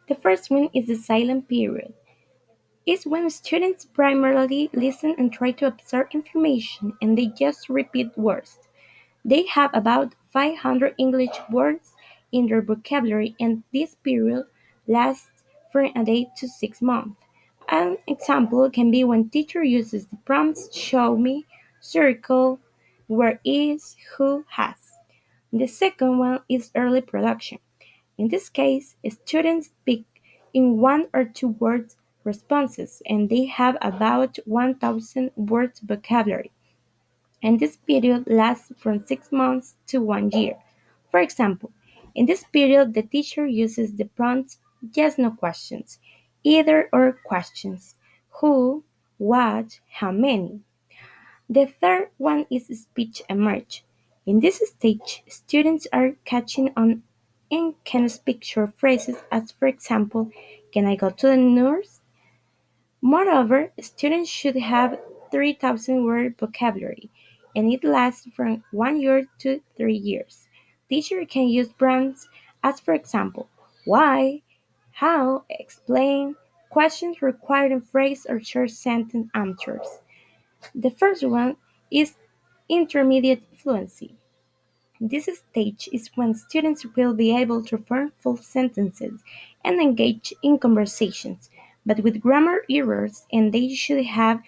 The first one is the silent period. It's when students primarily listen and try to absorb information and they just repeat words. They have about 500 English words in their vocabulary, and this period lasts from a day to 6 months. An example can be when teacher uses the prompts show me, circle, where is, who has. The second one is early production. In this case, students speak in one or two word responses and they have about 1,000 words vocabulary, and this period lasts from 6 months to 1 year. For example, in this period, the teacher uses the prompts yes no questions, either or questions, who, what, how many. The third one is speech emerge. In this stage, students are catching on and can speak short phrases as, for example, can I go to the nurse? Moreover, students should have 3,000 word vocabulary, and it lasts from 1 year to 3 years. Teacher can use prompts as, for example, why, how, explain, questions requiring phrase or short sentence answers. The first one is intermediate fluency. This stage is when students will be able to form full sentences and engage in conversations, but with grammar errors, and they should have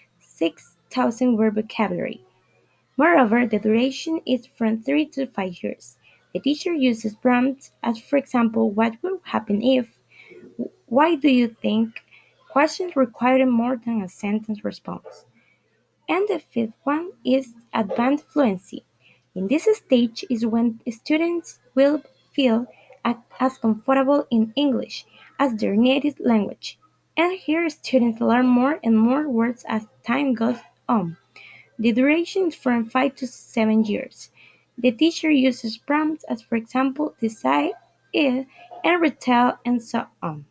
6,000 word vocabulary. Moreover, the duration is from 3 to 5 years. The teacher uses prompts as, for example, what will happen if, why do you think, questions requiring more than a sentence response. And the fifth one is advanced fluency. In this stage is when students will feel as comfortable in English as their native language. And here students learn more and more words as time goes on. The duration is from 5 to 7 years. The teacher uses prompts as, for example, decide, if, and retell, and so on.